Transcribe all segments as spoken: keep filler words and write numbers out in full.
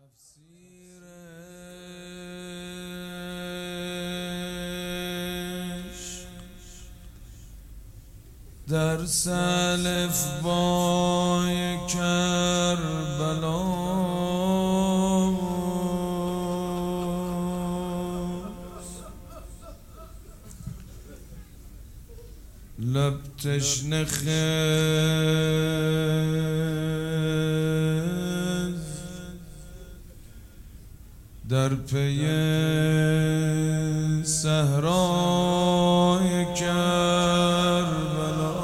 تفسیرش در الفبای کربلا لب تشنه خز در پی صحرای کربلا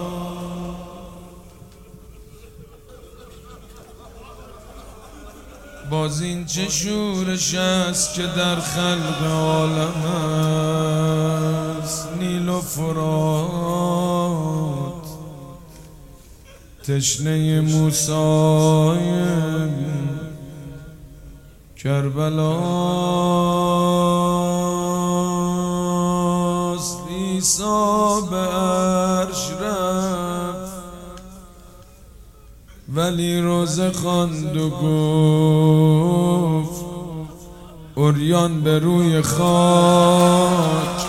باز این چه شورش است که در خلق عالم است. نیل و فرات تشنه موسی کربلاست. عیسی به عرش رفت ولی روزه خواند و گفت عریان به روی خاک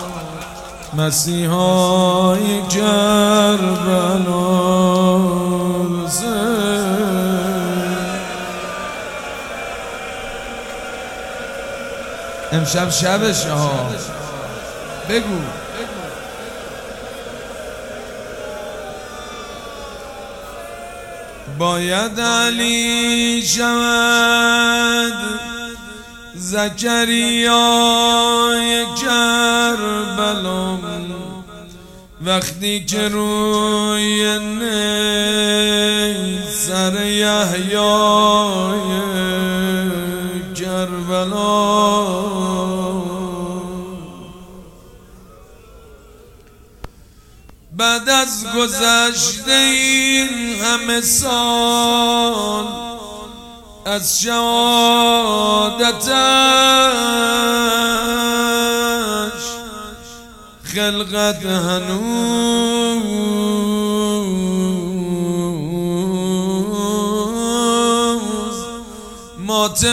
مسیحای کربلا. امشب شبش ها بگو باید علی شود زکریای کربلا وقتی که روی نی سر یحیای کربلا بعد از گذشته این همه سال از شهادتش خلقت هنوز مات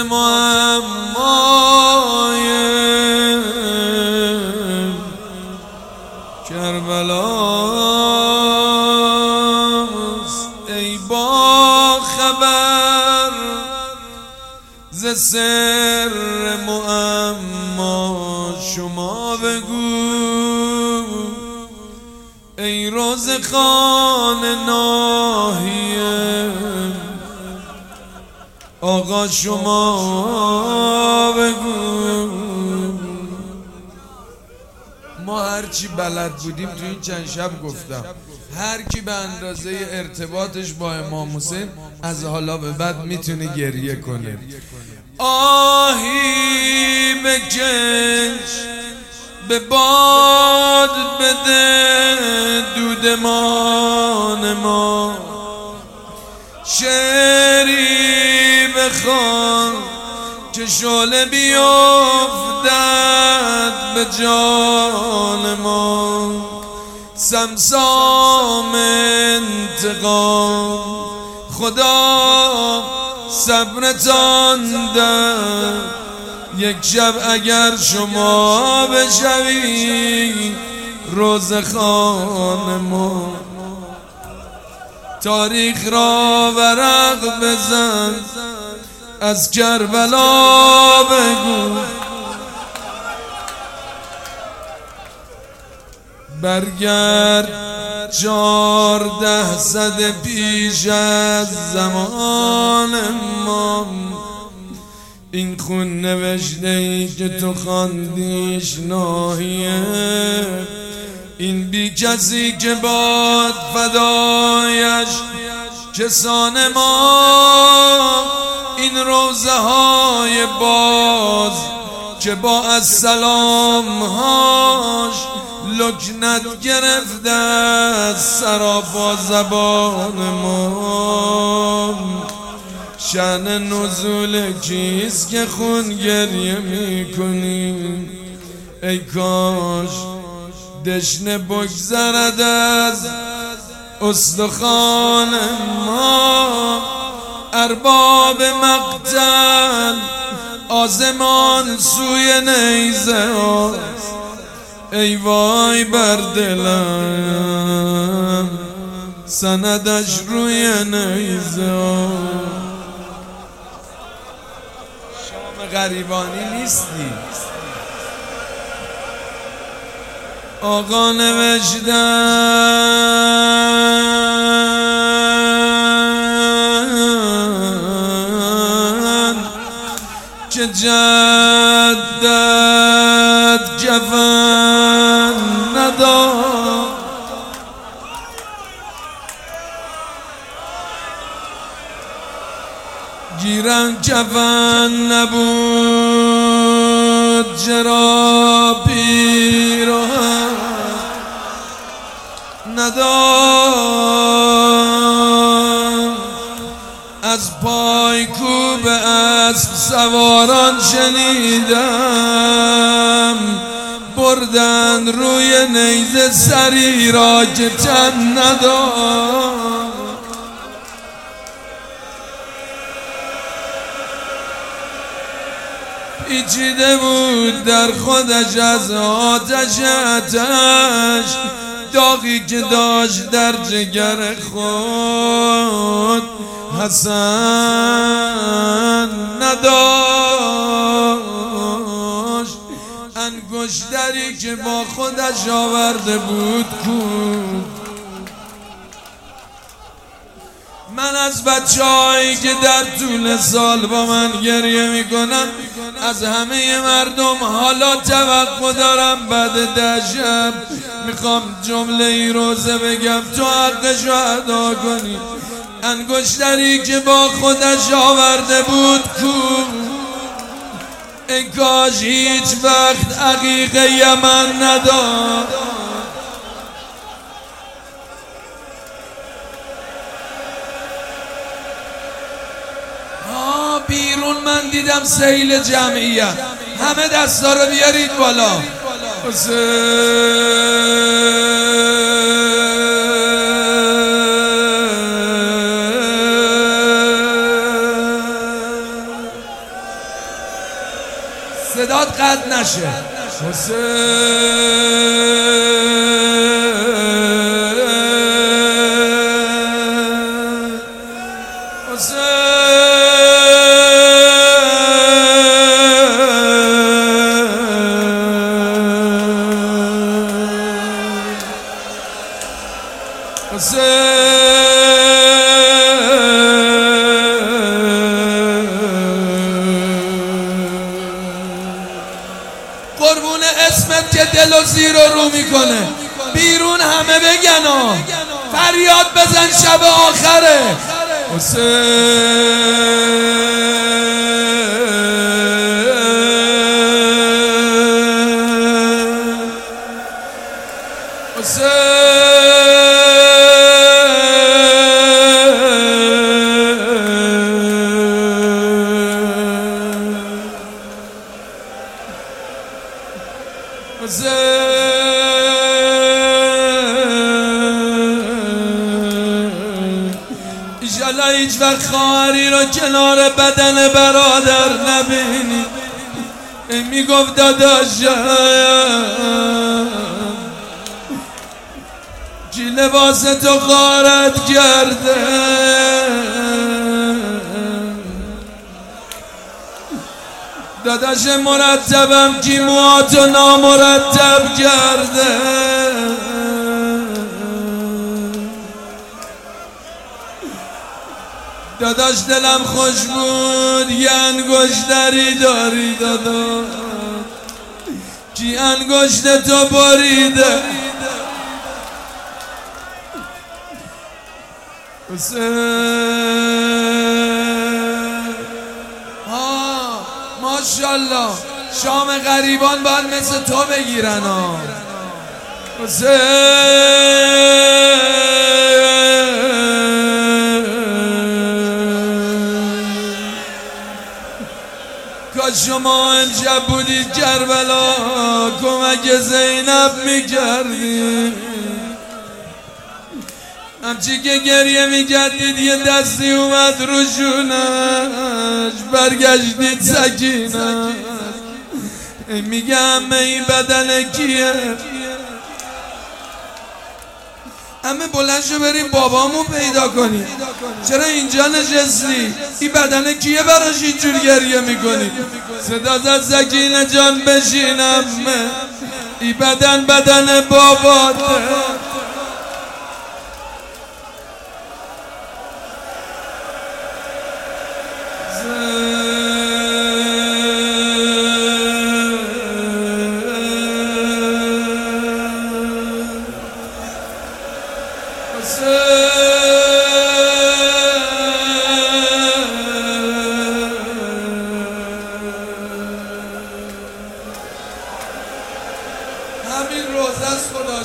معمای کربلاست. ای با خبر ز سر معما شما بگو ای روزخان ناحیه آقا شما بگو. ما هرچی بلد بودیم تو این چند شب گفتم هر کی به اندازه ارتباطش با امام حسین از حالا به بعد میتونه گریه کنه. آهی بکش به باد بده دودمان ما شعری بخوان که شعله بیفتد به جان ما. سمسام انتقام خدا صبرتان ده یک شب اگر شما بشوی روزخان ما تاریخ را ورق بزن از کربلا بگو برگرد چارده صد پیش از زمان ما این خون نوشته ای که تو خواندیش ناحیه این بی کسی که باد فدایش کسان ما این روزه های باز که با السلام هاش لکنت گرفته از سراپا زبان ما. شأن نزول کیست که خون گریه میکنی ای کاش دشنه بگذرد از استخوان ما ارباب مقتل آزمان سوی نیزه ها، ای وای بر دلم سندش روی نیزه ها. شام غریبانی نیستی آقا نوشتن که جدت کفن نداد، گیرن کفن نبود چرا پیراهن نداد. از پای کوب اسب سواران شنیدم، بردن روی نیزه سری را که تن نداد. پیچیده بود در خودش از آتش آتش، داغی که داشت در جگر خود حسن نداشت. انگشتری که با خودش آورده بود کو، من از بچه‌هایی که در طول سال با من گریه میکنن از همه مردم حالا توقع دارم بعد ده شب میخوام جمله ای روزه بگم تو حقشو ادا کنی. انگشتری که با خودش آورده بود کو، ای کاش هیچ وقت عقیق یمن نداد. بیرون من دیدم سیل جمعیت، همه دستا رو بیارید بالا. صدات قطع نشه. قربون اسمت که دل و زیر و رو میکنه، بیرون همه بگن ها، فریاد بزن شب آخره. ایشالا هیچ وقت خواهری رو کنار بدن برادر نبینی. این میگفت داداشم کی لباس تو غارت کرده، داداش مرتبم کی موهاتو نامرتب کرده. داداش دلم خوش بود یه انگشتری داری دادا، کی انگشت تو بریده. ها ماشاءالله شام غریبان باید مثل تو بگیرن ها. کاش شما امشب بودید کربلا کمک زینب میکردی. همچی که گریه میکردید یه دستی اومد رو شونش، برگشتید سکینش. میگه همه این بدن کیه؟ همه بلند شو بریم بابامو پیدا کنیم. چرا اینجا نشستی؟ این بدن کیه براش اینجور گریه میکنی؟ صدا زد سکینه جان بشینم، این بدن بدن باباته. همین روزه است خداش.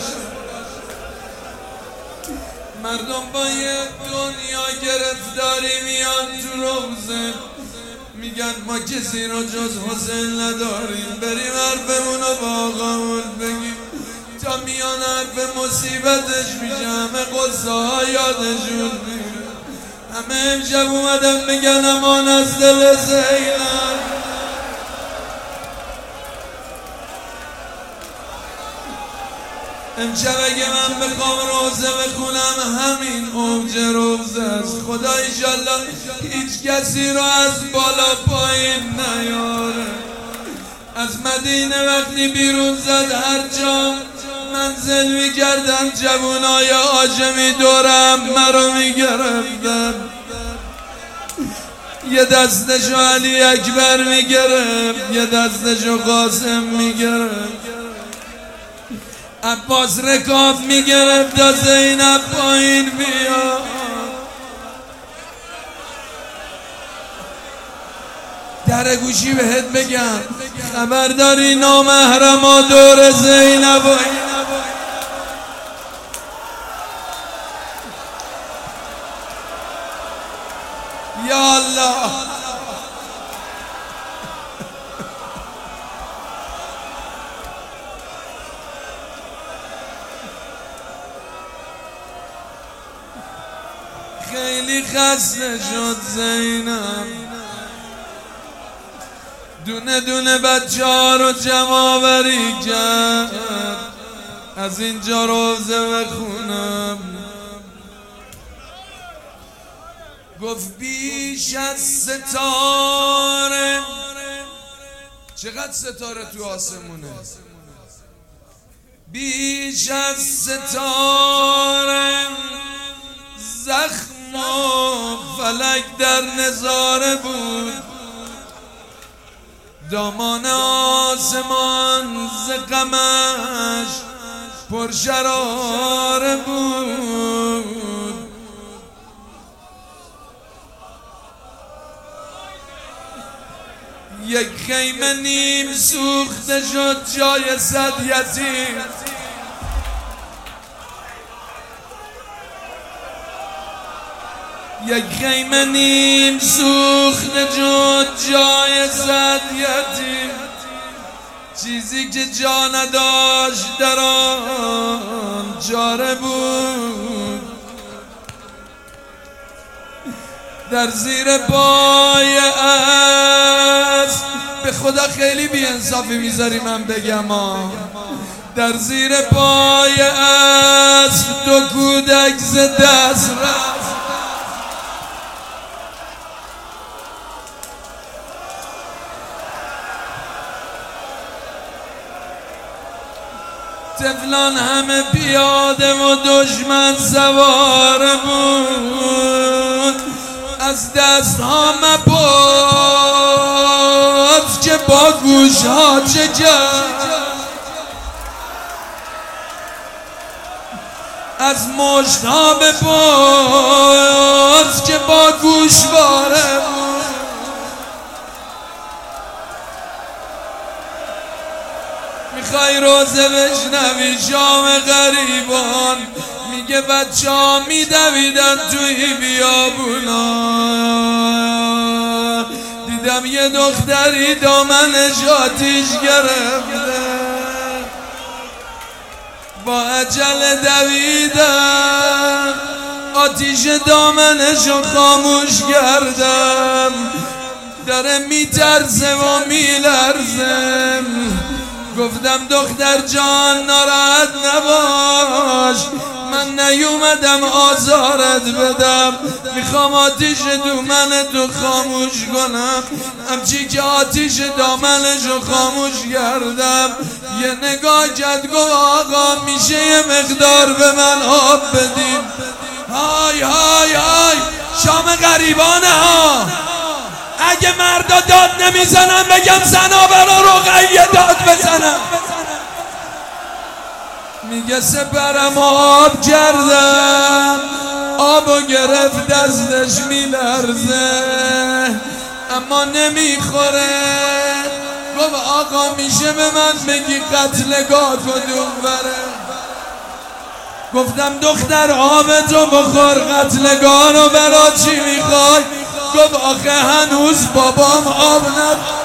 مردم با یه دنیا گرفتاری میان تو روزه، میگن ما کسی رو جز حسین نداریم، بریم حرفمون رو با آقامون بگیم تا میان حرف مصیبتش میشه همه قصه ها یادشون میره. همه امشب اومدن میگن امان از دل زینب. امشب اگه من بخوام روزه بخونم همین اوج روزه است. خدا ایشالله هیچ کسی رو از بالا پایین نیاره. از مدینه وقتی بیرون زد هر جا منزل میکردن جوانای عاجمی دورم مرا میگرفتن. یه دستشو علی اکبر میگرفت، یه دستشو قاسم میگرفت، عباس رکاب میگرفت تا زینب پایین بیا. در گوشی بهت بگم خبرداری نامحرما دور زینب. یا الله خیلی خسته شد زینب، دونه دونه بچه ها رو جمع آوری کرد از اینجا روزه بخونم. گفت بیش از ستاره، چقدر ستاره تو آسمونه، بیش از ستاره زخم و فلک در نظاره بود. دامان آسمان ز غمش پر شراره بود. یک خیمه نیم سوخته شد جای صد یتیم. یک خیمه نیم سوخته شد جای صد یتیم. چیزی که جا نداشت در آن جاره بود. در زیر پای اسب، به خدا خیلی بی انصافی میذاری من بگم ها، در زیر پای اسب دو کودک ز دست رفت. طفلان همه پیاده و دشمن سوار بود. از دست ها مباز که با گوش ها چه کرد، از مشت ها بپاز که با گوشواره بود. میخوای روزه بشنوی شام غریبان، میگه بچه ها میدویدن توی بیابونا، دیدم یه دختری دامنش آتیش گرفته، با عجله دویدم آتیش دامنشو خاموش کردم، داره میترسه و میلرزم. گفتم دختر جان ناراحت نباش، من نیومدم آزارت بدم، میخوام آتیش دامن تو خاموش کنم. همچی که آتیش دامنشو خاموش کردم یه نگاه کرد گفت آقا میشه یه مقدار به من آب بدین؟ های های های شام غریبانه ها، اگه مردا داد نمیزنن بگم زنا برا رقیه داد بزنم. میگه سپرم آب کردم، آبو گرفت دستش میلرزه اما نمیخوره. گفت آقا میشه به من بگی قتلگاه کدوم بره؟ گفتم دختر آب تو بخور، قتلگاه رو برا چی میخوای؟ گفت آخه هنوز بابام آب نداره.